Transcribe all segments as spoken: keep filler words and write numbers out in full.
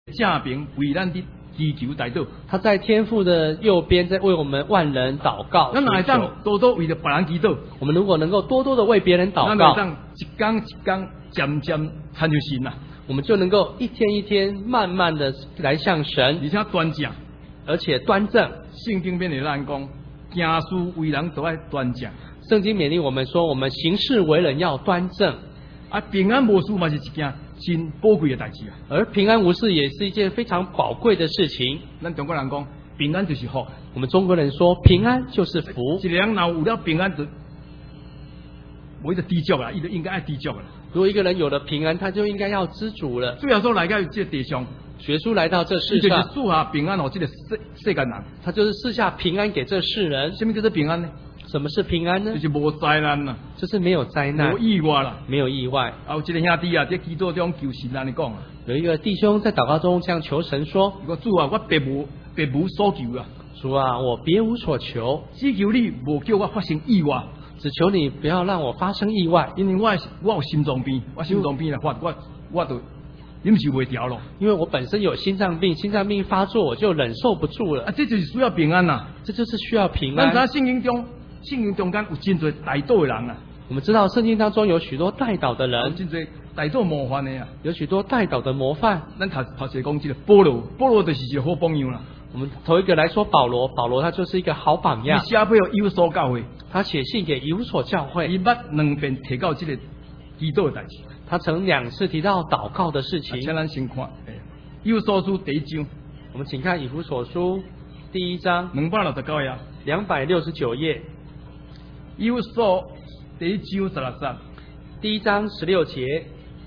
正边为咱的祈求代祷。 他在天父的右边，在为我们万人祷告。 咱哪会当多多为着别人祈祷？ 我们如果能够多多的为别人祷告， 咱会当一天一天渐渐参就神啊， 我们就能够一天一天慢慢的来向神， 而且端正， 而且端正。 圣经边的咱讲，行事为人都要端正。 圣经勉励我们说，我们行事为人要端正。 啊，平安无事嘛是一件真宝贵的代志啊。 而平安无事也是一件非常宝贵的事情。 咱中国人讲，平安就是福。 我们中国人说，平安就是福。 一个人若有了平安，就无就知足啦，伊就应该爱知足啦。 如果一个人有了平安，他就应该要知足了。 最后说来到这地上， 学书来到这世上， 就是赐下平安哦，这个世世间人， 他就是赐下平安给这世人。 什么叫做平安呢？ 什么是平安呢？ 就是无灾难啦， 就是没有灾难， 无意外啦， 没有意外。 啊，有一个兄弟啊，在祈祷中求神安尼讲啊， 有一个弟兄在祷告中这样求神说：“ 我主啊，我别无别无所求啊， 主啊，我别无所求， 只求你无叫我发生意外， 只求你不要让我发生意外， 因为我我有心脏病，我心脏病来发，我我都忍受袂调咯。 因为我本身有心脏病，心脏病发作我就忍受不住了。 啊，这就是需要平安呐， 这就是需要平安。 咱知圣经中。”圣经中间有真多代祷的人啊， 我们知道圣经当中有许多代祷的人， 有真多代祷模范的啊， 有许多代祷的模范。 咱头头先讲这个保罗，保罗就是一个好榜样啦。 我们头一个来说保罗，保罗他就是一个好榜样。 伊写俾以弗所教会， 他写信给以弗所教会， 伊捌两遍提到这个祈祷的代志。 他曾两次提到祷告的事情。 请咱先看，以弗所书第一章， 我们请看以弗所书第一章两百六十九页， 两百六十九页。 以弗所第一章十六节， 第一章十六节，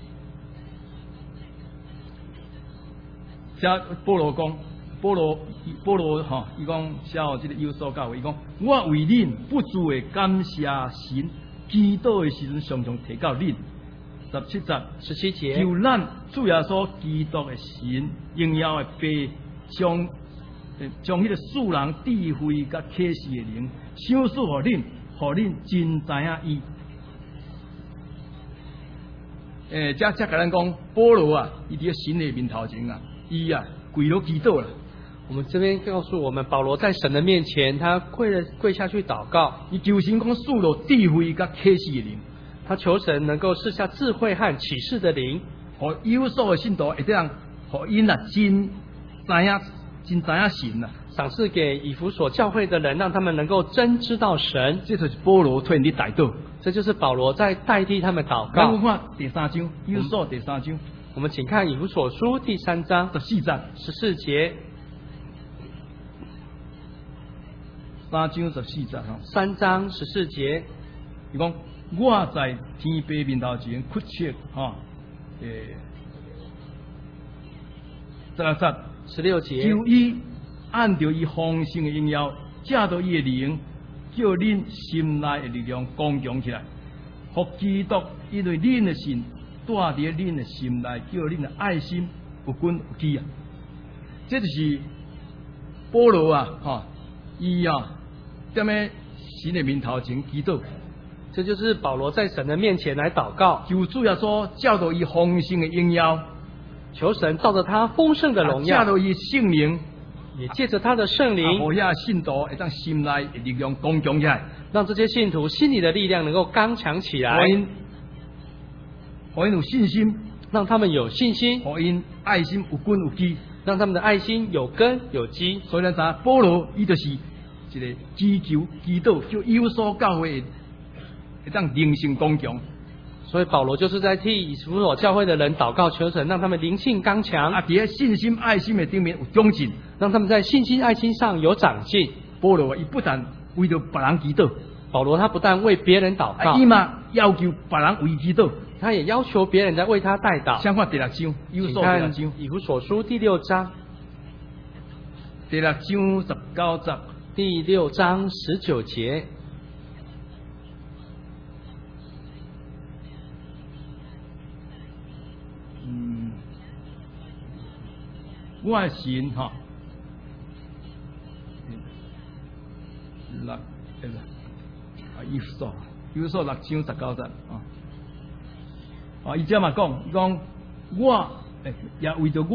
写保罗讲，保罗保罗哈，伊讲写互这个以弗所教会，伊讲我为恁不住的感谢神，祈祷的时阵常常提到恁。十七节， 十七节， 求咱主耶稣基督的神，荣耀的父，将将迄个世人智慧甲启示的灵，赏赐互恁。互恁真知影伊，诶，这这甲咱讲，保罗啊，伊伫个神的面头前啊，伊啊跪落祈祷啦。 我们这边告诉我们，保罗在神的面前，他跪了跪下去祷告， 伊求神讲赐落智慧甲启示的灵， 他求神能够赐下智慧和启示的灵， 互有所的信徒会这样，互因啊真知影真知影神啊。 赏赐给以弗所教会的人，让他们能够真知道神。 这就是保罗替你代祷， 这就是保罗在代替他们祷告。 咱们看第三章，以弗所第三章， 我们请看以弗所书第三章十四节， 十四节， 三章十四节哈， 三章十四节， 伊讲我在天父面头前屈切哈，诶，十六节， 十六节， 就伊。按照伊丰盛的荣耀，借到伊的灵，叫恁心内的力量刚强起来。福基督因为恁的信，带伫恁的心内，叫恁的爱心有根有基啊！这就是保罗啊，哈，伊啊，踮咧神的面头前祈祷。 这就是保罗在神的面前来祷告， 求主耶稣借到伊丰盛的荣耀， 求神照着他丰盛的荣耀， 借到伊圣灵。 也借着他的圣灵， 互遐信徒会当心内的力量刚强起来， 让这些信徒心里的力量能够刚强起来， 互因互因有信心， 让他们有信心， 互因爱心有根有基， 让他们的爱心有根有基。 所以咱知保罗伊就是一个祈求祈祷，叫以弗所教会会当灵性刚强。 所以保罗就是在替以弗所教会的人祷告求神，让他们灵性刚强， 啊，伫信心爱心的顶面有长进， 让他们在信心爱心上有长进。 保罗伊不但为着别人祈祷， 保罗他不但为别人祷告， 伊嘛要求别人为祈祷， 他也要求别人在为他代祷。 相看第六章，以弗所第六章， 以弗所书第六章， 第六章十九节， 第六章十九节。我的神哈，六诶啊，以弗所，以弗所六章十九节啊，啊，伊这嘛讲，伊讲我诶，也为着我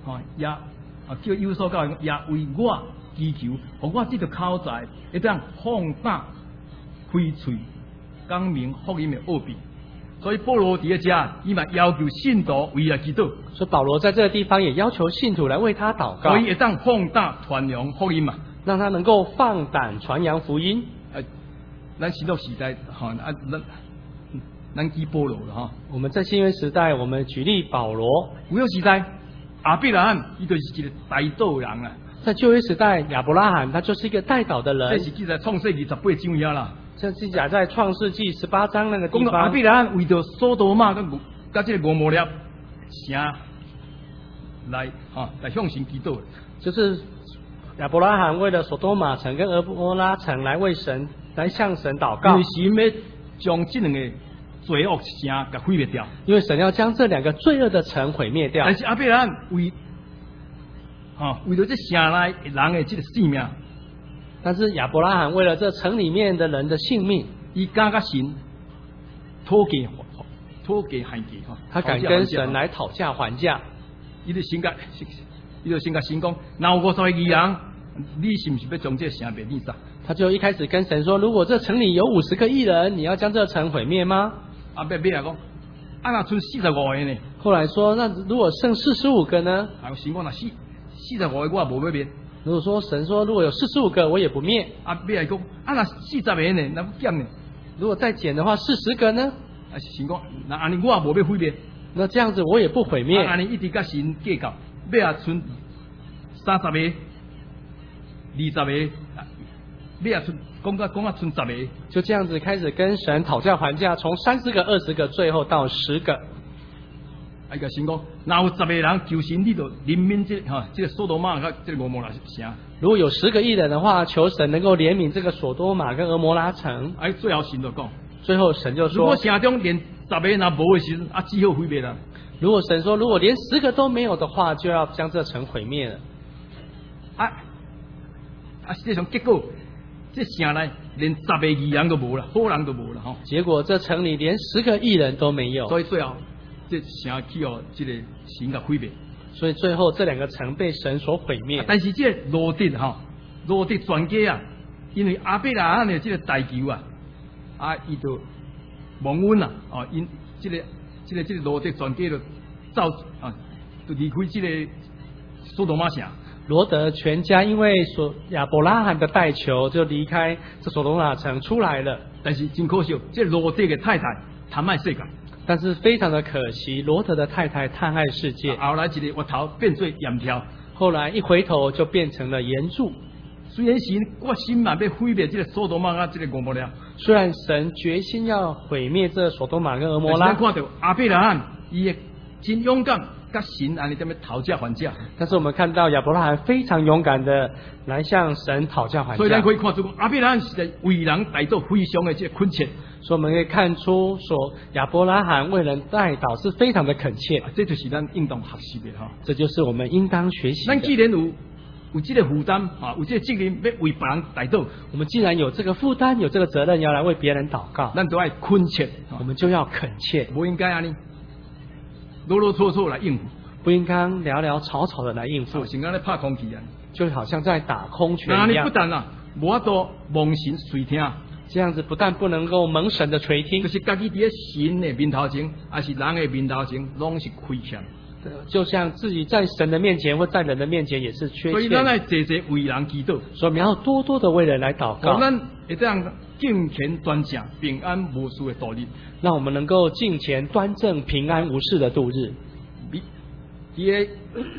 吼也啊叫有所教也为我祈求，互我这个口才会当放胆开喙讲明福音的奥秘。所以保罗伫遮，伊嘛要求信徒为来祈祷。 所以保罗在这个地方也要求信徒来为他祷告， 所以会当放胆传扬福音嘛， 让他能够放胆传扬福音。 呃，咱新约时代吼啊，咱咱举保罗了哈。 我们在新约时代，我们举例保罗； 旧约时代，亚伯拉罕伊就是一个带导人啊。 在旧约时代，亚伯拉罕他就是一个带导的人。 这是记载创世二十八章遐啦。 这记载在创世纪十八章那个地讲到亚方。 伯拉罕为着所多玛跟跟这个俄摩拉城来哈、啊、来向神祈祷， 就是亚伯拉罕为了所多玛城跟俄摩拉城来为神来向神祷告， 因为神要将这两个罪恶城给毁灭掉。 因为神要将这两个罪恶的城毁灭掉。 但是亚伯拉罕为哈、啊、为了这城内人的这个性命。 但是亚伯拉罕为了这城里面的人的性命， 伊敢甲神讨价讨价还价哈， 他敢跟神来讨价还价。 伊就先甲，伊就先甲神讲，若有五十个义人，你是不是要将这城灭灭杀？ 他就一开始跟神说，如果这城里有五十个义人，你要将这城毁灭吗？ 啊，别别来讲，啊，若剩四十五个呢？ 后来说，那如果剩四十五个呢？ 啊，神讲若四四十五个我也无要灭。 如果说神说如果有四十五个我也不灭， 啊，别来讲，啊，若四十个呢，那不减呢？ 如果再减的话，四十个呢？ 啊，神讲，那安尼我也无要毁灭， 那这样子我也不毁灭。 安尼一直甲神计较，要啊剩三十个、二十个，要啊剩讲甲讲啊剩十个， 就这样子开始跟神讨价还价，从三十个、二十个，最后到十个。 啊，甲神讲，若有十个人求神，你就怜悯这哈、这个所多玛甲这个俄摩拉城。 如果有十个义人的话，求神能够怜悯这个所多玛跟俄摩拉城。 哎，最后神就讲， 最后神就说， 如果城中连十个若无的时候，啊，只好毁灭啦。 如果神说，如果连十个都没有的话，就要将这城毁灭了。 啊啊，实际上结果，这城内连十个义人都无啦，好人都无啦吼。 结果这城里连十个义人都没有， 所以最后这城去哦，这个神甲毁灭。 所以最后这两个城被神所毁灭。 啊、但是这个罗德哈，罗德全家啊，因为亚伯拉罕的这个代求啊，啊，伊就蒙恩啊，哦，因这个这个这个罗德全家就走啊，就离开这个所多玛城。 罗德全家因为所亚伯拉罕的代求，就离开这所多玛城出来了。 但是真可惜，这罗德的太太贪爱世界。 但是非常的可惜，罗德的太太贪爱世界， 后来一个窝头变做盐条， 后来一回头就变成了盐柱。 虽然神决心嘛要毁灭这个所多玛啊，这个俄摩拉。 虽然神决心要毁灭这所多玛跟俄摩拉， 但是咱看到亚伯拉罕伊的真勇敢，甲神安尼踮咧讨价还价。 但是我们看到亚伯拉罕非常勇敢的来向神讨价还价。 所以咱可以看出亚伯拉罕是在为人带到非常的这个恳切。 所以我们可以看出，说亚伯拉罕为人代祷是非常的恳切， 啊、这就是咱应当学习的哈。 这就是我们应当学习的。 咱既然有有这个负担啊，有这个责任要为别人代祷， 我们既然有这个负担，有这个责任要来为别人祷告， 咱都要恳切， 啊、我们就要恳切， 不应该安尼啰啰嗦嗦来应付， 不应该潦潦草草的来应付， 像安尼拍空气啊， 就好像在打空拳一样。 那你不但啊，无法度蒙神垂听。 这样子不但不能够蒙神的垂听， 就是家己伫咧神的面头前，还是人的面头前，拢是亏欠。 就像自己在神的面前或在人的面前也是缺欠。 所以咱要多多为人祈祷， 所以我们要多多的为人来祷告， 让咱会这样敬虔端正、平安无事的度日， 让我们能够敬虔端正、平安无事的度日。 美，伫咧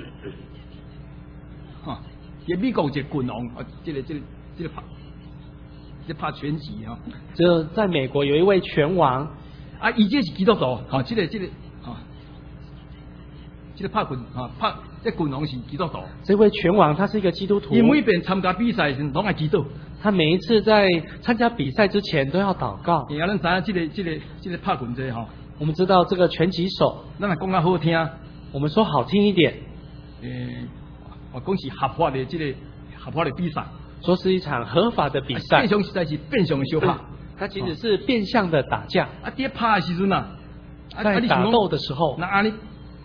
哈，伫美国一个拳王啊，这个这个这个拍。这拍拳击啊！ 就在美国有一位拳王啊，伊这是基督徒，哈、啊，这个这个啊，这个拍拳啊，拍这拳王是基督徒。 这位拳王他是一个基督徒， 伊每遍参加比赛时拢爱祈祷。 他每一次在参加比赛之前都要祷告。 因为咱知影这个这个这个拍拳这哈， 我们知道这个拳击手， 咱来讲较好听， 我们说好听一点， 诶，我讲是合法的这个合法的比赛。 说是一场合法的比赛， 变相实在是变相的相拍， 它其实是变相的打架。 啊，伫拍的时阵啊， 在打斗的时候， 那安尼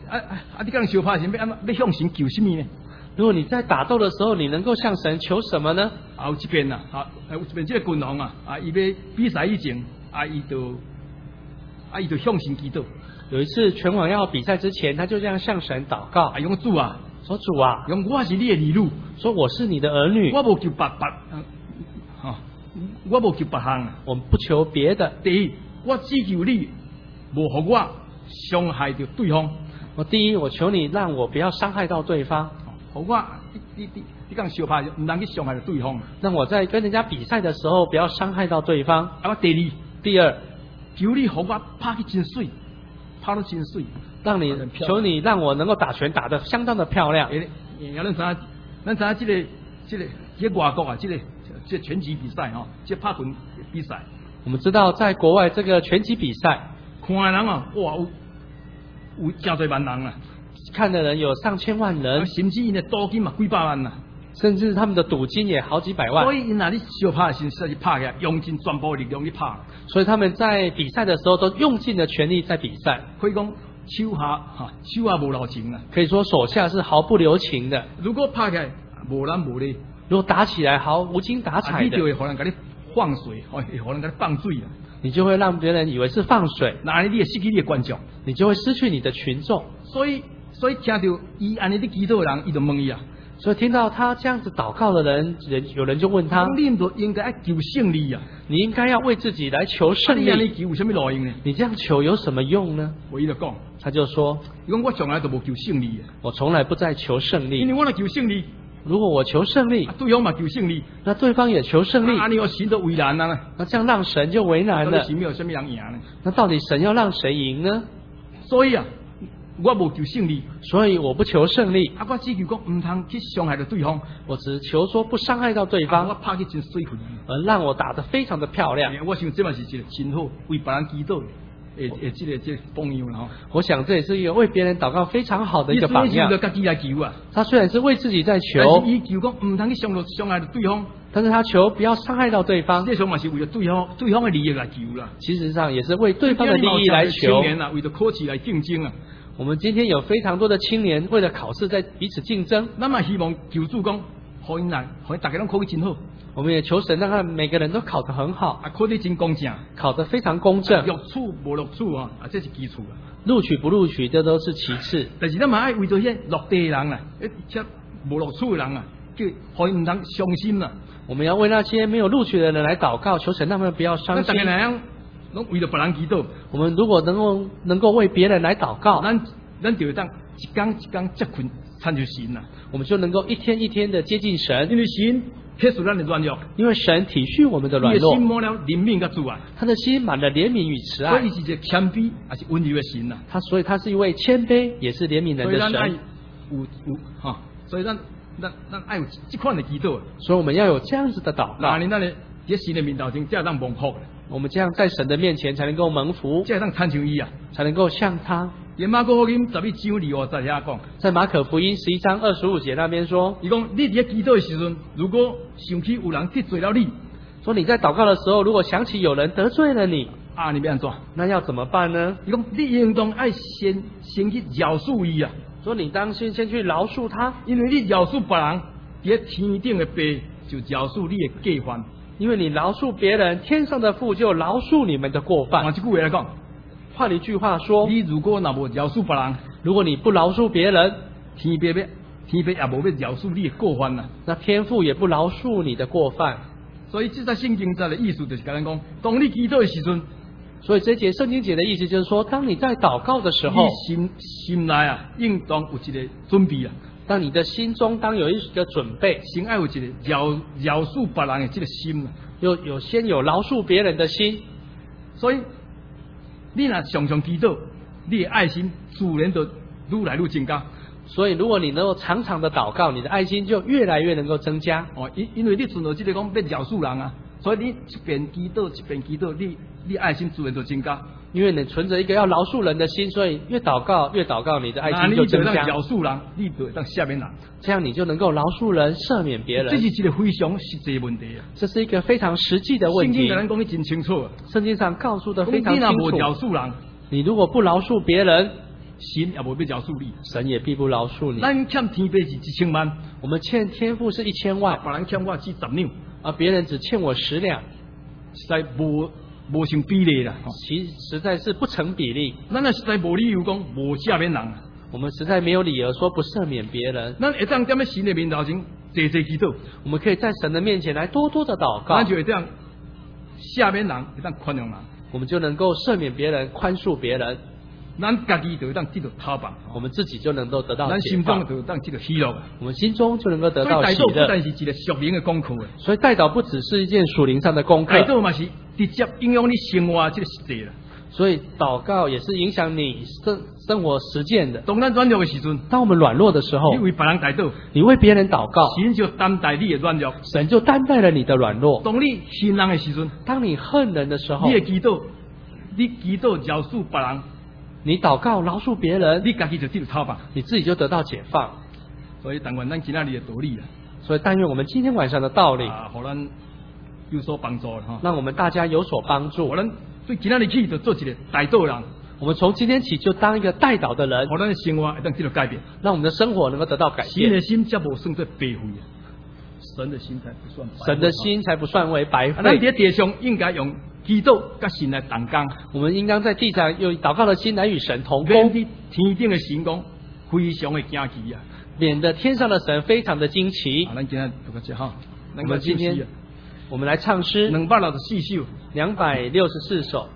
啊啊！你跟人相拍时，要安要向神求什么呢？ 如果你在打斗的时候，你能够向神求什么呢？ 啊，有一边呐，啊，有一边这个君王啊，啊，伊要比赛以前，啊，伊就啊，伊就向神祈祷。 有一次拳王要比赛之前，他就这样向神祷告， 啊，用主啊， 说主啊， 用我是你的儿女， 说我是你的儿女， 我无求别别，哈、啊，我无求别项啊。 我们不求别的。 第一，我只求你无互我伤害到对方。 我第一，我求你让我不要伤害到对方， 互我你你你你讲相拍，唔能去伤害到对方。 让我在跟人家比赛的时候不要伤害到对方。 啊，我第二， 第二， 求你互我拍去真水，拍到真水。 让你求你让我能够打拳打得相当的漂亮。 诶，咱知影，咱知影这个这个在外国啊，这个这个拳击比赛哈，这拍拳比赛。 我们知道，在国外这个拳击比赛， 看的人啊，哇，有有真多万人啊， 看的人有上千万人， 甚至因的赌金嘛几百万呐， 甚至他们的赌金也好几百万。 所以因那你小拍的时候，是拍起来，用尽全部力量去拍。 所以他们在比赛的时候都用尽了全力在比赛。 可以讲手下哈，手下无留情啊， 可以说手下是毫不留情的。 如果拍起来无人无理， 如果打起来毫无精打采的， 你就会可能给你放水，会可能给你放水啊。 你就会让别人以为是放水， 那你也失去你的观众， 你就会失去你的群众。 所以，所以听到伊安尼的祈祷的人，伊就问伊啊。 所以听到他这样子祷告的人，人有人就问他： 你唔应该求胜利啊？ 你应该要为自己来求胜利。 你安尼求有什么路用呢？ 你这样求有什么用呢？ 我伊就讲， 他就说： 伊讲我从来都无求胜利啊， 我从来不再求胜利。 因为我若求胜利， 如果我求胜利， 啊、对方嘛求胜利， 那对方也求胜利， 啊，你我神都为难了， 那这样让神就为难了。 神没有什么人赢呢？ 那到底神要让谁赢呢？ 所以啊，我无求胜利， 所以我不求胜利。 啊，我只求讲唔通去伤害到对方， 我只求说不伤害到对方， 啊、我拍去真水分， 而让我打得非常的漂亮。 我想这嘛是一个真好为别人祈祷的，诶诶，这个这个榜样啦。 我想这也是一个为别人祷告非常好的一个榜样。 自己来求啊， 他虽然是为自己在求， 但是伊求讲唔通去伤到伤害到对方， 但是他求不要伤害到对方。 这时候嘛是为了对方对方的利益来求啦。 其实上也是为对方的利益来求。 青年啊，为了考试来竞争啊。 我们今天有非常多的青年为了考试在彼此竞争， 那么希望求主讲，可以难，可以大家都考得真好。 我们也求神让他每个人都考得很好， 啊，考得真公正， 考得非常公正。 录取无录取啊，啊，这是基础啊。 录取不录取，这都是其次。 但是咱嘛爱为着些落地的人啊，诶，且无录取的人啊，叫可以唔通伤心啦。 我们要为那些没有录取的人来祷告，求神让他们不要伤心。 大家那样，拢为了别人祈祷。 我们如果能够能够为别人来祷告， 咱咱就会当一天一天接近参就神啦。 我们就能够一天一天的接近神， 因为神撇除咱的软弱， 因为神体恤我们的软弱， 心满了怜悯跟慈爱， 他的心满了怜悯与慈爱， 所以是一个谦卑还是温柔的神呐。 他所以他是一位谦卑也是怜悯人的神。 有有哈，所以咱咱咱爱有这款的祈祷， 所以我们要有这样子的祷告。 那你那里在神的面头前，才当蒙福。 我们这样在神的面前才能够蒙福， 才当参像伊啊， 才能够像他。 连马可福音十一章二五十遐讲， 在马可福音十一章二十五节那边说， 伊讲你在祈祷的时阵，如果想起有人得罪了你， 说你在祷告的时候，如果想起有人得罪了你， 啊，你要安怎？ 那要怎么办呢？ 伊讲你应当爱先先去饶恕伊啊， 说你当心先去饶恕他， 因为你饶恕别人，在天顶的爸就饶恕你的过犯。 因为你饶恕别人，天上的父就饶恕你们的过犯。 换一句话来讲， 换一句话说， 你如果若无饶恕别人， 如果你不饶恕别人， 天父要天父也无要饶恕你的过犯呐。 那天父也不饶恕你的过犯。 所以这在圣经在的意思就是跟咱讲，当你祈祷的时阵， 所以这节圣经节的意思就是说，当你在祷告的时候， 你心心内啊，应当有一个准备啊。 当你的心中当有一个准备， 先爱有一个饶饶恕别人的这个心啊， 有有先有饶恕别人的心。 所以你若常常祈祷，你的爱心自然就愈来愈增加。 所以如果你能够常常的祷告，你的爱心就越来越能够增加。 哦，因因为你存到这个讲要饶恕人啊，所以你一边祈祷一边祈祷，你你爱心自然就增加。 因为你存着一个要饶恕人的心，所以越祷告越祷告，你的爱心就增加。 那你饶恕人，你就当下面人， 这样你就能够饶恕人、赦免别人。 这是一个非常实际的问题啊！ 这是一个非常实际的问题。 圣经跟咱讲的真清楚啊！ 圣经上告诉的非常清楚。 你若无饶恕人， 你如果不饶恕别人， 神也无要饶恕你。 神也必不饶恕你。 咱欠天父是一千万， 我们欠天父是一千万， 别人欠我只十两， 而别人只欠我十两， 实在无无成比例啦。 其实在是不成比例。 咱也实在无理由讲无赦免人， 我们实在没有理由说不赦免别人。 咱会当踮咧神的面头前坐坐祈祷， 我们可以在神的面前来多多的祷告， 咱就会当赦免人，会当宽容人， 我们就能够赦免别人，宽恕别人。 咱家己就会当得到讨办， 我们自己就能够得到咱心解放， 中就会当得到喜乐。 我们心中就能够得到喜所以代祷不乐。 但是一个属灵的功课， 所以代祷不只是一件属灵上的功课， 代祷嘛是直接影响你生活这个实际啦。 所以祷告也是影响你生生活实践的。 当咱软弱的时阵， 当我们软弱的时候， 你为别人代祷， 你为别人祷告， 神就担待你的软弱， 神就担待了你的软弱。 当你恨人的时阵， 当你恨人的时候， 你的祈祷，你祈祷饶恕别人， 你祷告饶恕别人， 你家己就得到讨办， 你自己就得到解放。 所以但愿咱今仔日的道理啊， 所以但愿我们今天晚上的道理， 啊，互咱有所帮助哈， 让我们大家有所帮助。 互咱对今仔日起就做一个代祷人， 我们从今天起就当一个代祷的人， 互咱的生活会当得到改变， 让我们的生活能够得到改变。 神的心才无算作白费啊，神的心才不算白费。 神的心才不算为白啊，咱费。 在地上应该用祈祷甲神来同工， 我们应当在地上用祷告的心来与神同工， 免得天顶的神讲非常的惊奇啊！ 免得天上的神非常的惊奇。 啊，咱今天读个这哈， 我们今天我们来唱诗两百六十四首， 两百六十四首。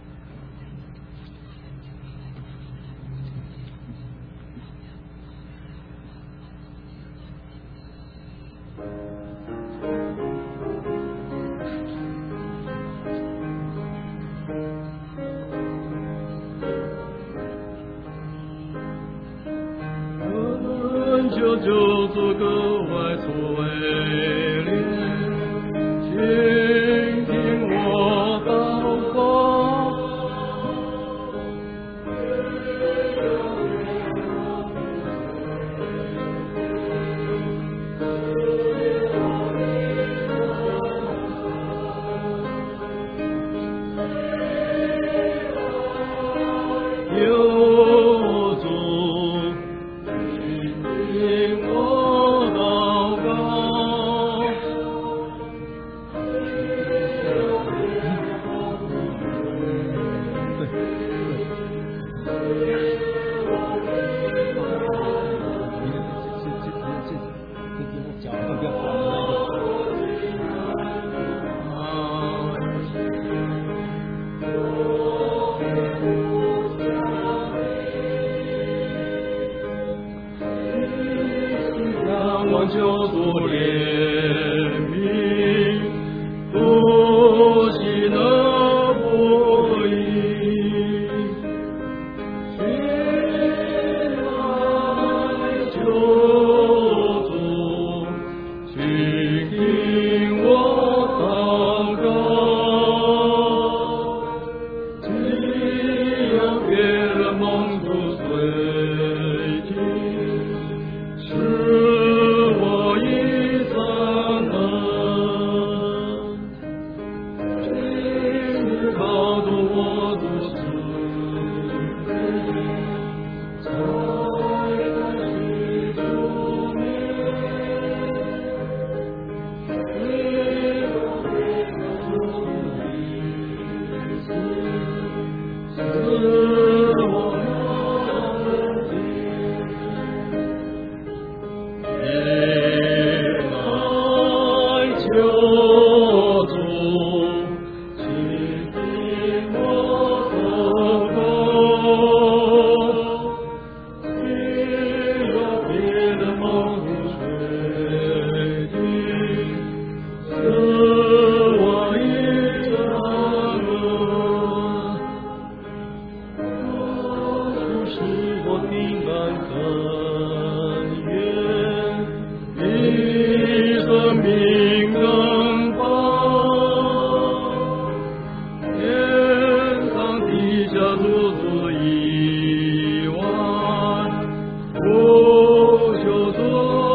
就就做个外错脸，请听我祷告。有主听我祷告，望救主怜悯，不惜那不义，寻来救主，请听我祷告，只要别人蒙主垂听，是不求主。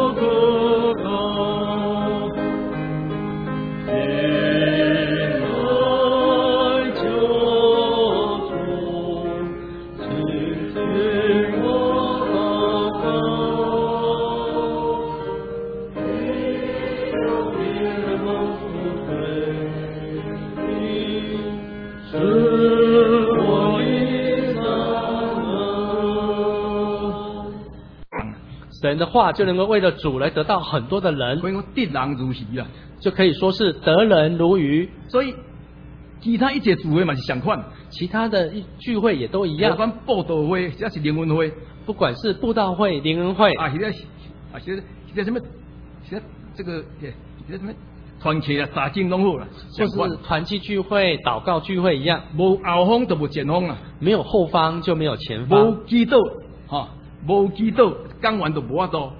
的话，就能够为了主来得到很多的人， 可以讲得人如鱼啦。 就可以说是得人如鱼。 所以其他一切聚会嘛是相款， 其他的聚会也都一样， 不管布道会，还是灵恩会， 不管是布道会、灵恩会， 啊，现在啊，现在现在什么，现在这个现在什么团契啊、查经拢好啦， 或是团契聚会、祷告聚会一样， 无后方就无前方啊， 没有后方就没有前方， 无祈祷哈，无祈祷，讲完就无法度，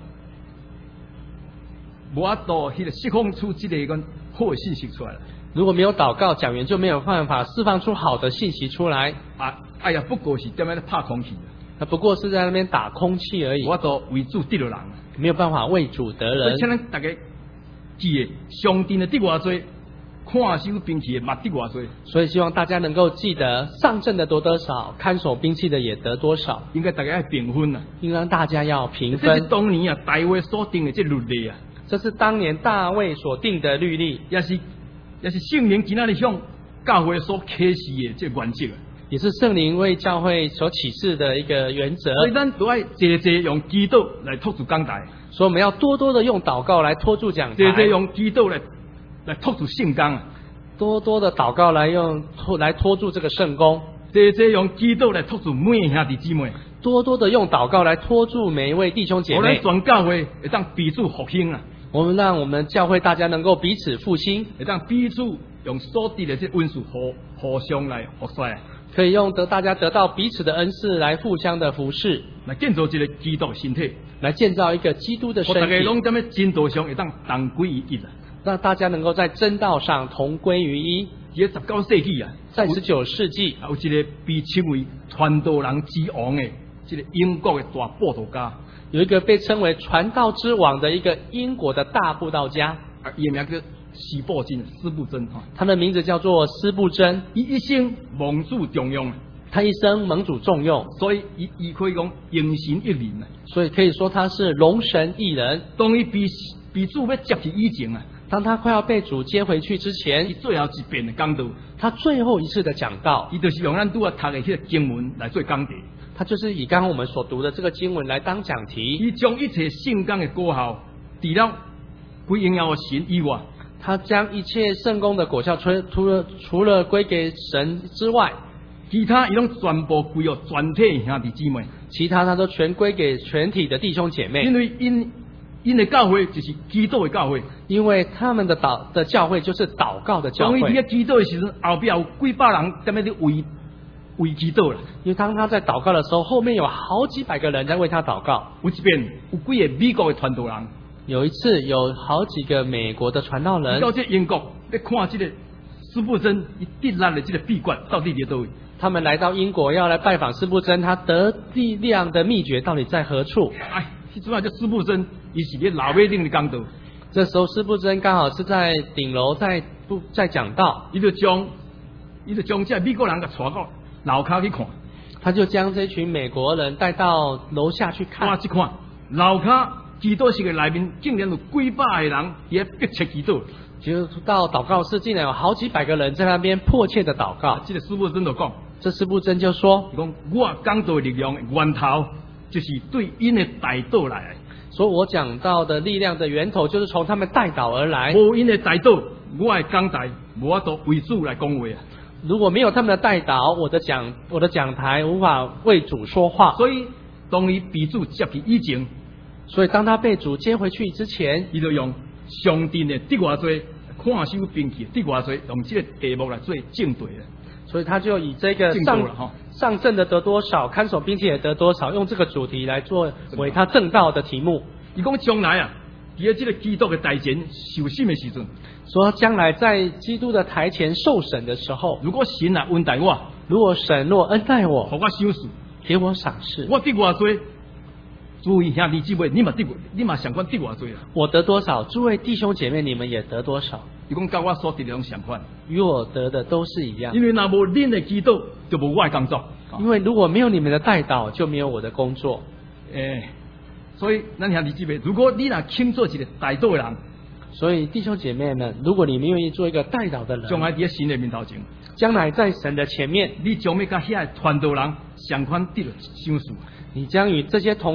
无法度，迄个释放出这个个好的信息出来了。 如果没有祷告，讲员就没有办法释放出好的信息出来。 啊，哎呀，不过是踮咧拍空气， 那不过是在那边打空气而已。 我都为主得了人， 没有办法为主得人。 请咱大家记得，上帝的得偌多，看守兵器的嘛得偌多。 所以希望大家能够记得，上阵的得多少，看守兵器的也得多少。 应该大家要平分啊， 应该大家要平分。 这是当年啊，大卫所定的这律例啊， 这是当年大卫所定的律例， 也是。也是圣灵今仔日向教会所启示的这原则啊， 也是圣灵为教会所启示的一个原则。 所以咱都要多多用祈祷来托住讲台， 所以我们要多多的用祷告来托住讲台， 多多用祈祷来来托住圣工啊， 多多的祷告来用托来托住这个圣工， 多多用祈祷来托住每兄弟姊妹， 多多的用祷告来托住每一位弟兄姐妹。 我们全教会会当彼此复兴啊。 我们让我们教会大家能够彼此复兴， 会当彼此用所得的这恩赐互互相来服侍， 可以用得大家得到彼此的恩赐来互相的服侍， 来建造一个基督身体， 来建造一个基督的身体。 大家拢在咩真道上会当同归于一啊， 让大家能够在真道上同归于一。 在十九世纪啊， 在十九世纪， 有一个被称为传道人之王的这个英国的大布道家。 有一个被称为传道之王的一个英国的大布道家， 啊，伊名叫司布真，司布真哈， 他的名字叫做司布真。 伊一生蒙主重用， 他一生蒙主重用， 所以伊伊可以讲英神一人啊， 所以可以说他是龙神一人。 当伊被被主要接去以前啊， 当他快要被主接回去之前， 伊最后一遍的讲道， 他最后一次的讲道， 伊就是用咱拄啊读的迄个经文来做讲题。 他就是以刚刚我们所读的这个经文来当讲题。 伊将一切圣工的果效，除了归荣耀神以外， 他将一切圣工的果效，除除了除了归给神之外， 其他伊拢全部归予全体兄弟姊妹， 其他他都全归给全体的弟兄姐妹。 因为因因的教会就是基督的教会， 因为他们的祷的教会就是祷告的教会。 当伊伫基督的时阵，后壁有几百人在那里为。为祈祷啦， 因为当他在祷告的时候，后面有好几百个人在为他祷告。 有一遍有几个美国的传道人， 有一次有好几个美国的传道人到这英国来看这个司布真伊得力的这个秘诀到底在哪里？ 他们来到英国要来拜访司布真，他得力量的秘诀到底在何处？ 哎，迄阵啊，这司布真伊是咧老尾顶的讲道。 这时候司布真刚好是在顶楼在不在讲道， 伊就将伊就将这美国人给带到楼骹去看， 他就将这群美国人带到楼下去看。 哇！一看楼骹祈祷室的内面，竟然有几百个人也迫切祈祷。 就到祷告室，竟然有好几百个人在那边迫切的祷告。 这个司布真就讲， 这司布真就说：“ 讲我讲道的力量的源头，就是对因的带祷来的。 所以我讲到的力量的源头，就是从他们带祷而来。 无因的带祷，我的讲台无法度为主来讲话啊。” 如果没有他们的代祷，我的讲我的讲台无法为主说话。 所以当伊被主接去以前， 所以当他被主接回去之前， 伊就用上帝的得偌多，看守兵器得偌多，用这个题目来做正对的。 所以他就以这个上上阵的得多少，看守兵器也得多少，用这个主题来作为他正道的题目。 伊讲将来啊，伫这个基督的台前受审的时阵。 说将来在基督的台前受审的时候， 如果神来恩待我， 如果神若恩待我， 给我赏识， 给我赏识， 我得偌多，诸位兄弟姊妹，你嘛得，你嘛相关得偌多啊？ 我得多少，诸位弟兄姐妹，你们也得多少。 伊讲跟我所得的拢相款， 与我得的都是一样。 因为若无恁的祈祷，就无我的工作。 因为如果没有你们的代祷，就没有我的工作。 诶，所以咱兄弟姊妹，如果你若肯做一个代祷的人。 所以弟兄姐妹们，如果你们愿意做一个代祷的人， 将来在神的面头前， 将来在神的前面， 你将要甲遐传道人相款得了赏识， 你将与这些同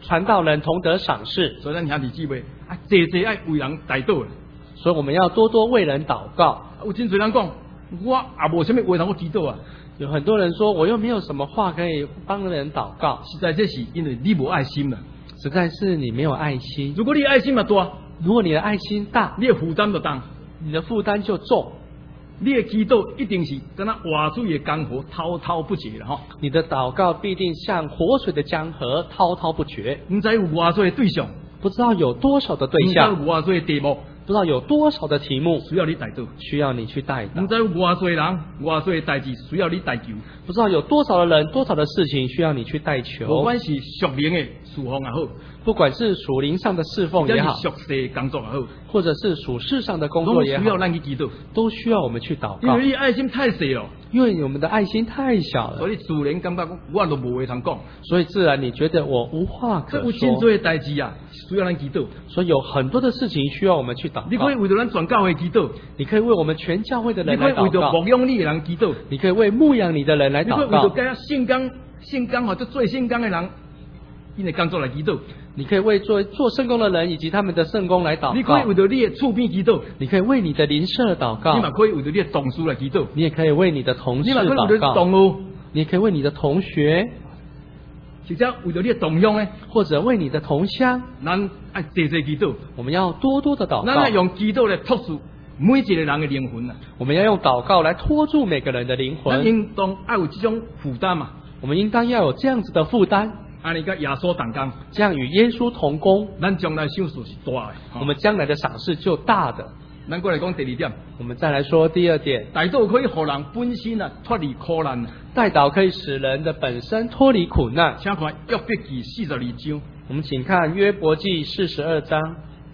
传道人同得赏识。 所以咱兄弟姊妹啊，济济爱为人代祷。 所以我们要多多为人祷告。 有真侪人讲，我也无什么为人我祈祷啊。 有很多人说，我又没有什么话可以帮人祷告。 实在这是因为你无爱心了。 实在是你没有爱心。 如果你爱心嘛大， 如果你的爱心大， 你的负担就重， 你的负担就重。 你的祈祷一定是跟那活水的江河滔滔不绝了哈。 你的祷告必定像活水的江河滔滔不绝。 唔知有偌多的对象， 不知道有多少的对象， 唔知有偌多的题目， 不知道有多少的题目需要你带导， 需要你去带导。 唔知有偌多人，偌多的代志需要你带球， 不知道有多少的人，多少的事情需要你去带球。 不管是属灵的侍奉也好， 不管是属灵上的侍奉也好， 属世工作也好， 或者是属世上的工作也好， 都需要咱去祈祷， 都需要我们去祷告。 因为你爱心太小了， 因为我们的爱心太小了， 所以自然感觉讲我都无话通讲， 所以自然你觉得我无话可说。 有真多的代志啊，需要咱祈祷。 所以有很多的事情需要我们去祷告。 你可以为着咱全教会祈祷， 你可以为我们全教会的人来祷告。 你可以为着牧养你的人祈祷， 你可以为牧养你的人来祷告。 你可以为着今日圣工、圣工或者做圣工的人，因为工作来祈祷。 你可以为做做圣工的人以及他们的圣工来祷告。 你可以为着你的厝边祈祷， 你可以为你的邻舍祷告。 你嘛可以为着你的同事来祈祷， 你也可以为你的同事祷告。你嘛可以为着同学， 你也可以为你的同学， 或者为着你的同乡呢， 或者为你的同乡。 咱爱多多祈祷， 我们要多多的祷告。 咱要用祈祷来托住每一个人的灵魂啊！ 我们要用祷告来拖住每个人的灵魂。 咱应当爱有这种负担嘛。 我们应当要有这样子的负担。 安尼甲耶稣同工， 这样与耶稣同工， 咱将来赏赐是大的， 我们将来的赏赐就大的。 咱过来讲第二点， 我们再来说第二点， 代祷可以让人本身啊脱离苦难。 代祷可以使人的本身脱离苦难。 请看约伯记四十二章， 我们请看约伯记四十二章，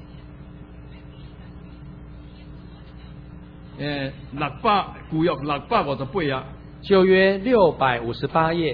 诶，六百旧约六百五十八页， 旧约六百五十八页。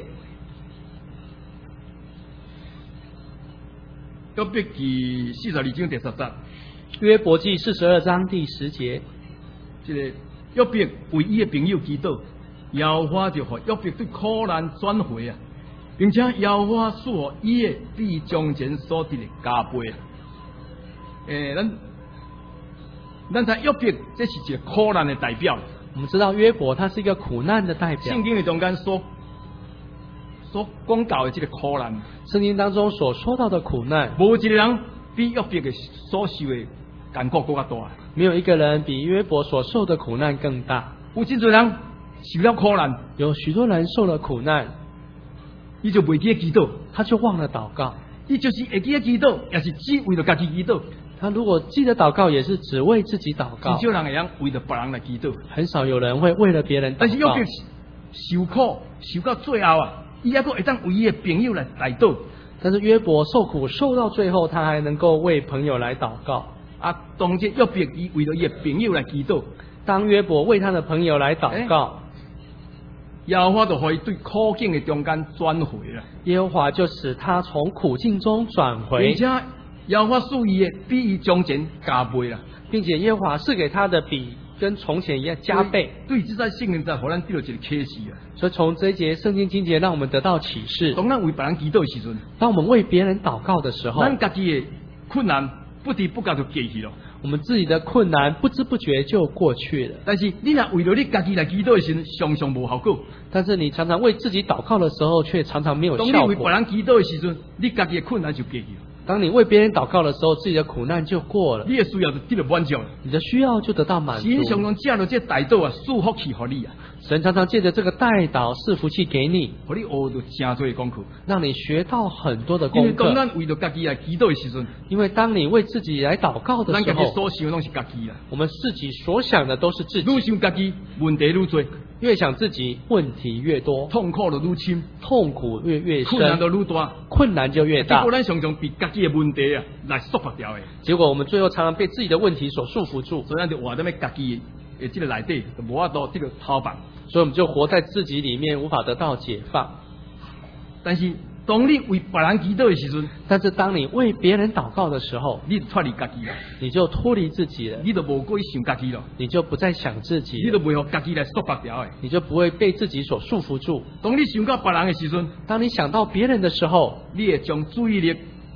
约伯记四十二章第十节， 约伯记四十二章第十节， 这个约伯为伊的朋友祈祷，耶和华就让约伯对苦难转回啊，并且耶和华赐予伊的比从前所得的加倍啊。诶，咱咱睇约伯，这是一个苦难的代表。 我们知道约伯他是一个苦难的代表。 圣经的中间所所讲到的这个苦难， 圣经当中所说到的苦难， 无一个人比约伯的所受的艰苦更加大。 没有一个人比约伯所受的苦难更大。 有真多人受了苦难， 有许多人受了苦难， 伊就袂记得祈祷， 他就忘了祷告。 伊就是会记得祈祷，也是只为了家己祈祷。 他如果记得祷告，也是只为自己祷告。 很少人会样为了别人来祈祷， 很少有人会为了别人祷告。 但是约伯受苦受到最后啊，伊还阁会当为伊的朋友来代祷。 但是约伯受苦受到最后，他还能够为朋友来祷告。 啊，当这约伯伊为了伊的朋友来祈祷， 当约伯为他的朋友来祷告， 耶和华就可以对苦境的中间转回了。 耶和华就使他从苦境中转回， 并且耶和华赐伊的比伊从前加倍了， 并且耶和华赐给他的比跟从前一样加倍。 对，这在圣经在互咱得到一个启示啊。 所以从这一节圣经经节，让我们得到启示。 当咱为别人祈祷的时阵， 当我们为别人祷告的时候， 咱家己的困难不知不觉就过去了。 我们自己的困难不知不觉就过去了。 但是你若为了你家己来祈祷的时候，常常无效果。 但是你常常为自己祷告的时候，却常常没有效果。 当你为别人祈祷的时候，你家己的困难就过去了。 当你为别人祷告的时候，自己的苦难就过了， 你的需要就得到满足了， 你的需要就得到满足。 神常常借着这代祷啊，赐福气给你啊。 神常常借着这个代祷赐福气给你， 给你学到真多的功课， 让你学到很多的功课。 因为当咱为了家己来祈祷的时阵， 因为当你为自己来祷告的时候， 咱家己所想的都是家己啦。 我们自己所想的都是自己， 愈想家己问题愈多， 越想自己问题越多， 痛苦就愈深， 痛苦越越深， 困难就愈大， 困难就越大。 结果咱常常被家己的问题啊来束缚掉的。 结果我们最后常常被自己的问题所束缚住， 所以咱就活在咩家己的这个内底，就无法度这个逃放。 所以我们就活在自己里面，无法得到解放。 但是当你为别人祈祷的时阵， 但是当你为别人祷告的时候， 你就脱离家己了， 你就脱离自己了， 你就无过去想家己了， 你就不再想自己， 你就袂让家己来束缚掉的， 你就不会被自己所束缚住。 当你想到别人的时阵， 当你想到别人的时候， 你会将注意力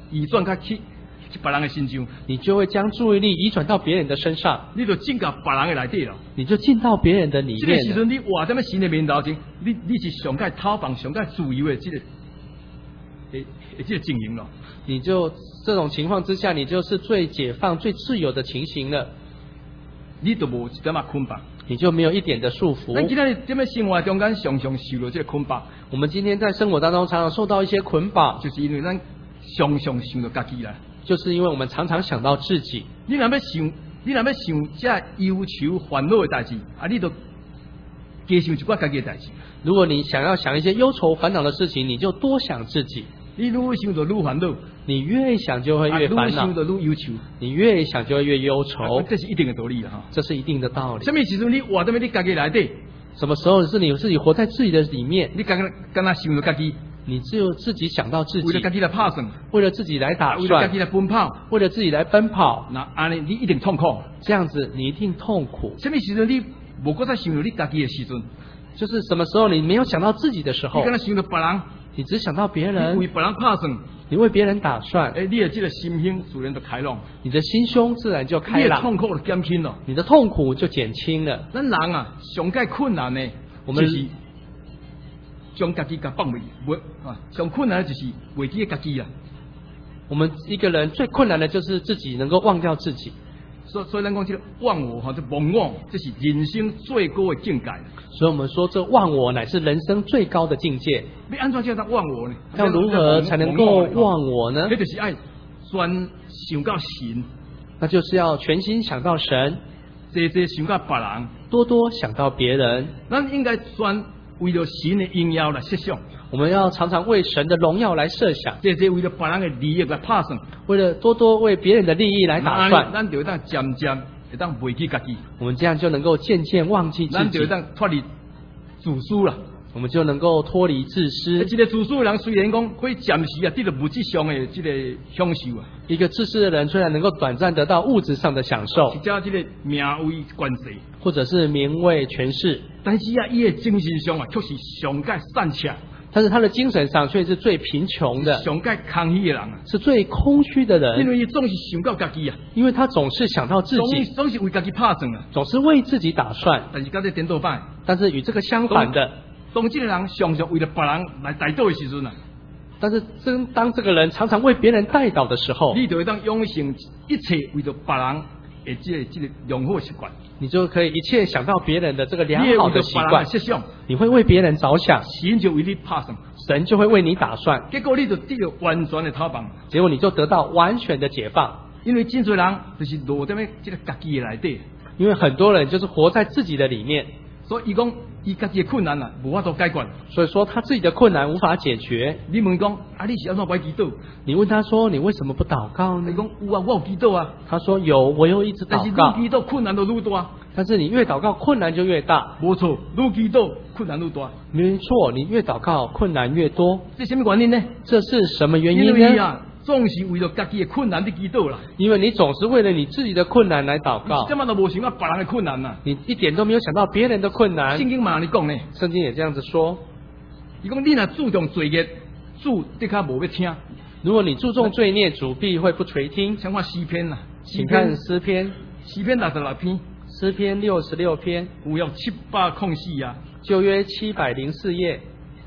移转较去去别人的身上， 你就会将注意力移转到别人的身上， 你就进到别人的内底了。 你就进到别人的里这个面了。 时阵，你活在么神的面头前，你你是上界讨房、上界自由的这个，诶，这个经营咯。 你就这种情况之下，你就是最解放、最自由的情形了。 你都无一点仔捆绑， 你就没有一点的束缚。 咱今日这么生活中间常常受到这个捆绑， 我们今天在生活当中常常受到一些捆绑， 就是因为咱常常想到家己啦。 就是因为我们常常想到自己。 你若要想，你若要想这忧愁烦恼的代志，啊，你就加想一寡家己的代志。 如果你想要想一些忧愁烦恼的事情，你就多想自己。 你愈想就愈烦恼， 你越想就会越烦恼， 愈想就愈忧愁， 你越想就会越忧愁， 这是一定的道理啦哈。 这是一定的道理。 什么时阵你活在你家己内底？ 什么时候是你自己活在自己的里面？ 你刚刚刚刚想到家己， 你只有自己想到自己， 为了家己来拍算， 为了自己来打算， 为了家己来奔跑， 为了自己来奔跑， 那安尼你一定痛苦。 这样子你一定痛苦。 什么时阵你无搁再想到你家己的时阵？ 就是什么时候你没有想到自己的时候， 你刚刚想到别人， 你只想到别人， 为别人拍算， 你为别人打算， 哎，你的这个心胸自然就开朗， 你的心胸自然就开朗， 你的痛苦就减轻了， 你的痛苦就减轻了。 咱人啊，上界困难呢， 我们就是将家己甲放袂袂啊，上困难的就是袂记家己啊。 我们一个人最困难的就是自己能够忘掉自己。 所以，所以咱讲这个忘我哈，这忘我，这是人生最高的境界。 所以我们说，这忘我乃是人生最高的境界。 你安怎叫他忘我呢？ 要如何才能够忘我呢？ 那就是爱专想到神， 那就是要全心想到神， 多多想到别人， 多多想到别人。 咱应该专为了神的荣耀来设想。 我们要常常为神的荣耀来设想， 这这为了别人的利益来打算， 为了多多为别人的利益来打算， 咱就会当渐渐会当忘记家己， 我们这样就能够渐渐忘记自己， 咱就会当脱离自私啦， 我们就能够脱离自私。 这个自私的人虽然讲会暂时啊得到物质上的这个享受啊， 一个自私的人虽然能够短暂得到物质上的享受， 或者这个名位关系， 或者是名位权势， 但是啊，伊的精神上啊却是上界散切。 但是他的精神上却是最贫穷的， 上界空虚的人啊， 是最空虚的人， 因为总是想到家己啊， 因为他总是想到自己， 总是为家己打算啊， 总是为自己打算。 但是跟这颠倒反， 但是与这个相反的， 当这个人常常为了别人来带倒的时阵啊， 但是真当这个人常常为别人带倒的时候， 你就会当养成一切为了别人的这个这个良好习惯。 你就可以一切想到别人的这个良好的习惯， 你会为别人着想， 神就为你打算， 神就会为你打算， 结果你就得到完全的讨放， 结果你就得到完全的解放。 因为真多人就是落在这个家己的内底， 因为很多人就是活在自己的里面， 所以伊讲伊家己的困难啊，无法度解决， 所以说他自己的困难无法解决。 你问讲啊，你是安怎不祈祷？ 你问他说，你为什么不祷告呢？ 你讲有啊，我有祈祷啊。 他说有，我又一直祷告。 但是愈祈祷困难就愈大。 但是你越祷告困难就越大。 没错，愈祈祷困难愈大。 没错，你越祷告困难越多。 这什么原因呢？ 这是什么原因呢？ 因为啊，总是为了家己的困难的祈祷啦。 因为你总是为了你自己的困难来祷告， 根本都无想到别人的困难呐。 你一点都没有想到别人的困难。 圣经嘛，你讲呢？ 圣经也这样子说。 伊讲你若注重罪孽，主的确无要听。 如果你注重罪孽，主必会不垂听。 像看诗篇啦， 请看诗篇， 诗篇六十六篇， 诗篇六十六篇， 有要七百空四啊， 旧约七百零四页。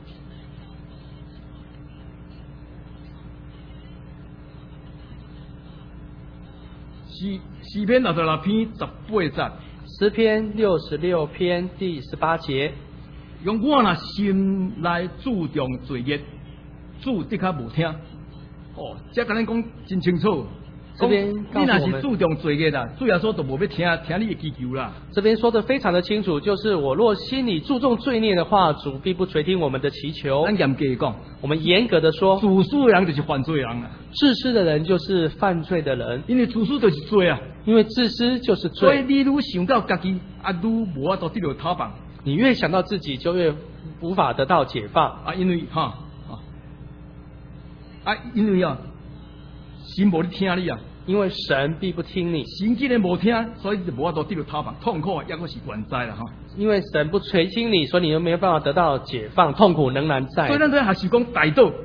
诗诗篇六十六篇十八节， 诗篇六十六篇第十八节， 用我若心来注重罪孽，主的确无听。哦，这跟咱讲真清楚。 这边你若是注重罪孽啦，主耶稣就无要听听你的祈求啦。 这边说的非常的清楚，就是我若心里注重罪孽的话，主必不垂听我们的祈求。 咱严格的讲， 我们严格的说， 自私的人就是犯罪人啊。 自私的人就是犯罪的人， 因为自私就是罪啊。 因为自私就是罪。 所以你愈想到家己，啊愈无法度得到讨放。 你越想到自己，就越无法得到解放啊！因为哈啊，啊因为啊，神无咧听你啊。 因为神必不听你， 神既然无听，所以就无法度得到讨放，痛苦也阁是原在啦哈。 因为神不垂听你，所以你又没有办法得到解放，痛苦仍然在。 所以咱在学习讲大道，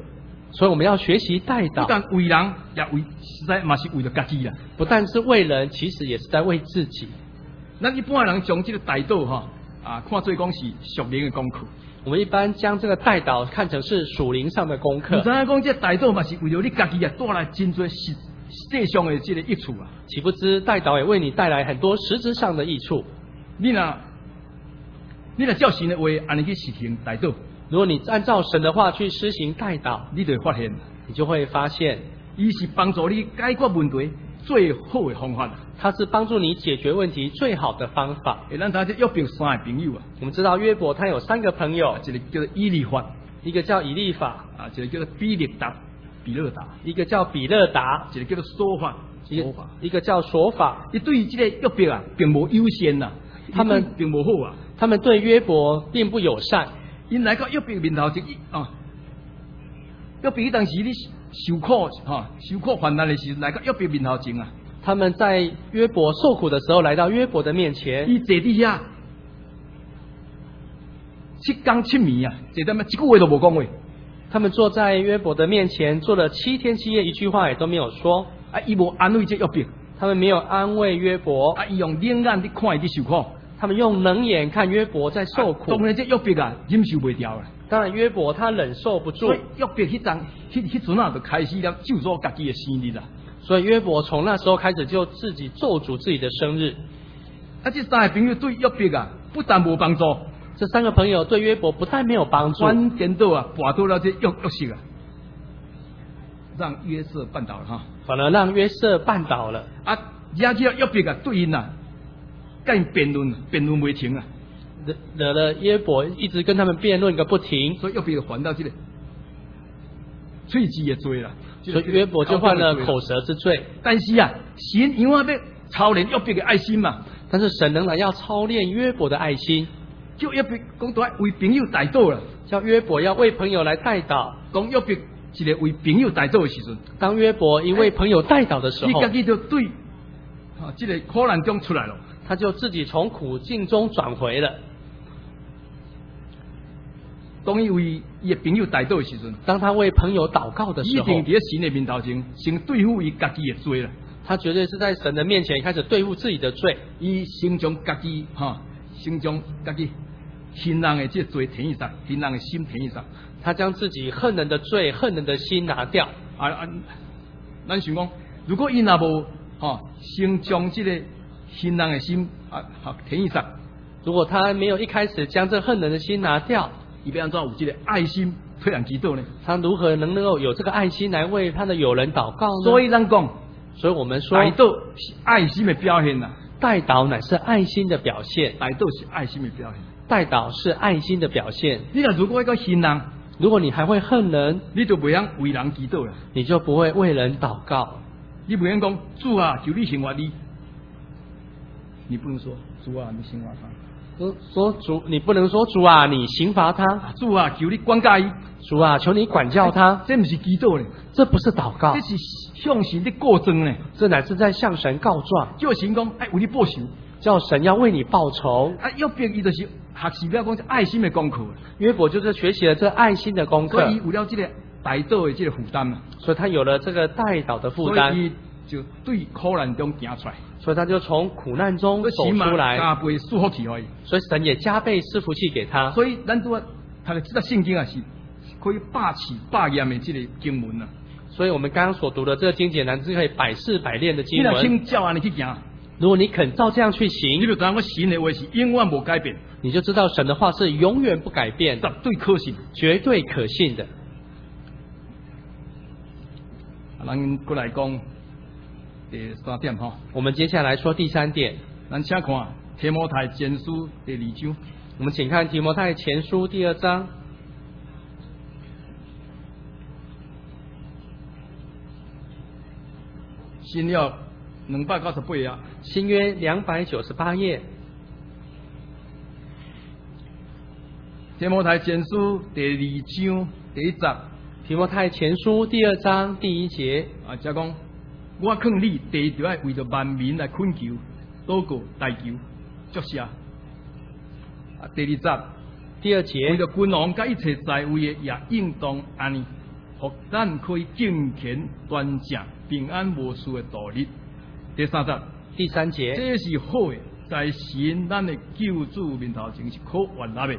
所以我们要学习代祷， 不但为人，也为实在嘛是为了家己啦。 不但是为人，其实也是在为自己。 咱一般人将这个代祷哈啊，看做讲是属灵的功课。 我们一般将这个代祷看成是属灵上的功课。 你知影讲这代祷嘛是为了你家己啊带来真多实实际上的这个益处啊。 岂不知代祷也为你带来很多实质上的益处。 你若你若照神的话安尼去实行代祷， 如果你按照神的话去施行代祷， 你就会发现， 你就会发现， 伊是帮助你解决问题最好的方法。 它是帮助你解决问题最好的方法。 诶，咱睇这约伯三个朋友啊， 我们知道约伯他有三个朋友， 一个叫做以利法， 一个叫以利法， 啊，一个叫做比勒达，比勒达， 一个叫比勒达， 一个叫做说法， 一个一个叫说法。 伊对这个约伯啊，并无优先呐， 他们并无好啊， 他们对约伯并不友善。 因来到约伯面头前啊，约伯当时你受苦哈，受苦患难的时候，来到约伯面头前啊。 他们在约伯受苦的时候，来到约伯的面前， 伊坐伫遐七天七暝啊，坐在那一句话都无讲话。 他们坐在约伯的面前，坐了七天七夜，一句话也都没有说。 啊，伊无安慰这约伯， 他们没有安慰约伯。 啊，伊用冷眼伫看伊伫受苦， 他们用冷眼看约伯在受苦。 当然，这约伯啊，忍受袂了了。 当然，约伯他忍受不住。 所以约伯迄阵迄迄阵啊，就开始了咒诅家己的生日啦。 所以约伯从那时候开始就自己咒诅自己的生日。 啊，这三个朋友对约伯啊，不但无帮助， 这三个朋友对约伯不但没有帮助， 反颠倒啊，跋倒了这约约瑟啊，让约瑟绊倒了哈， 反而让约瑟绊倒了。 啊，惹起了约伯啊，对因啊，跟辩论辩论袂停啊， 惹惹了约伯一直跟他们辩论个不停， 所以约伯就犯到这个喙齿的罪了。 所以约伯就犯了口舌之罪。 但是啊，神因为要操练约伯的爱心嘛， 但是神仍然要操练约伯的爱心， 叫约伯讲到为朋友代祷了， 叫约伯要为朋友来代祷。 讲约伯一个为朋友代祷的时阵， 当约伯因为朋友代祷的时候， 你家己就对啊，这个苦难中出来了， 他就自己从苦境中转回了。 当伊为伊的朋友代祷的时阵， 当他为朋友祷告的时候， 一定伫神的面头前，先对付伊家己的罪了。 他绝对是在神的面前开始对付自己的罪， 伊先将家己哈，先将家己恨人的这罪填一上，恨人的心填一上。 他将自己恨人的罪、恨人的心拿掉。 啊啊，咱想讲，如果伊若无哈，先将这个恨人的心啊，好填一上。 如果他没有一开始将这恨人的心拿掉， 伊要安怎有这个爱心推人祈祷呢？ 他如何能够有这个爱心来为他的友人祷告呢？ 所以咱讲， 所以我们说， 代祷是爱心的表现呐。 代祷乃是爱心的表现， 代祷是爱心的表现。 代祷是爱心的表现。 你若如果一个恨人， 如果你还会恨人， 你就袂晓为人祈祷了， 你就不会为人祷告。 你袂晓讲主啊，求你惩罚你，你不能说主啊，你惩罚他。 说说主，你不能说主啊，你刑罚他。 主啊，求你管教伊。 主啊，求你管教他。 这不是祈祷呢， 这不是祷告， 这是向神的告状呢。 这乃是在向神告状， 叫神讲爱为你报仇， 叫神要为你报仇。 啊，约伯伊就是学习了讲爱心的功课。 约伯就是学习了这爱心的功课， 所以有了这个代祷的这个负担嘛， 所以他有了这个代祷的负担， 所以就对苦难中行出来。 所以他就从苦难中走出来， 加倍祝福气而已。 所以神也加倍赐福气给他。 所以咱都他的这个圣经啊是可以霸气霸严的这个经文啊。 所以我们刚刚所读的这个经节，乃是可以百试百炼的经文。 你若肯照安尼去行， 如果你肯照这样去行， 你就知道我神的话是永远无改变， 你就知道神的话是永远不改变， 绝对可信， 绝对可信的。 咱过来讲第三点哈， 我们接下来说第三点。 咱请看提摩太前书第二章， 我们请看提摩太前书第二章。 新约两百九十八页， 新约两百九十八页， 提摩太前书第二章第一节， 提摩太前书第二章第一节啊，即讲我劝你地就要为着万民来恳求、祷告、代求、祝谢。啊，第二节， 第二节， 为着君王甲一切在位的也应当安尼。 互咱可以敬虔端正、平安无事的度日。第三节， 第三节， 这是好的，在神咱的救主面头前是可悦纳的。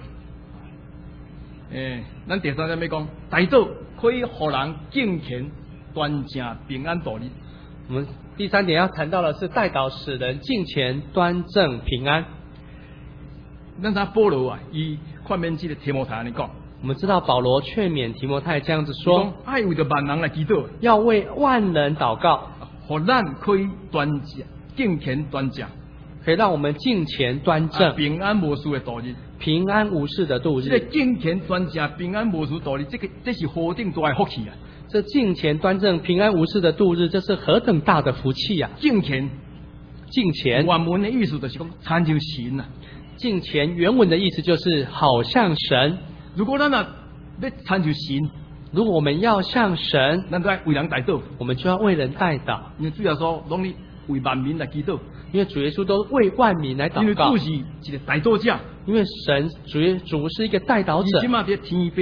诶，咱第三节要讲，大道可以互人敬虔端正、平安度日。 我们第三点要谈到的是代祷使人敬虔端正平安。 咱知保罗啊，伊劝勉这个提摩太安尼讲。 我们知道保罗劝勉提摩太这样子说： 爱为着万人来祈祷， 要为万人祷告， 互咱可以端正、敬虔端正， 可以让我们敬虔端正、 啊、平安无事的度日。 平安无事的度日。 这个敬虔端正、平安无事度日，这个这是何等大的福气啊！ 这敬虔端正、平安无事的度日，这是何等大的福气呀、啊！ 敬虔， 敬虔， 原文的意思就是讲参像神啊。 敬虔原文的意思就是好像神。 如果咱啊要参像神， 如果我们要像神， 咱就要为人代祷， 我们就要为人代祷。 因为主要说，拢你为万民来祈祷， 因为主耶稣都为万民来祷告。 因为主是一个代祷者， 因为神主主是一个代祷者。 你起码在天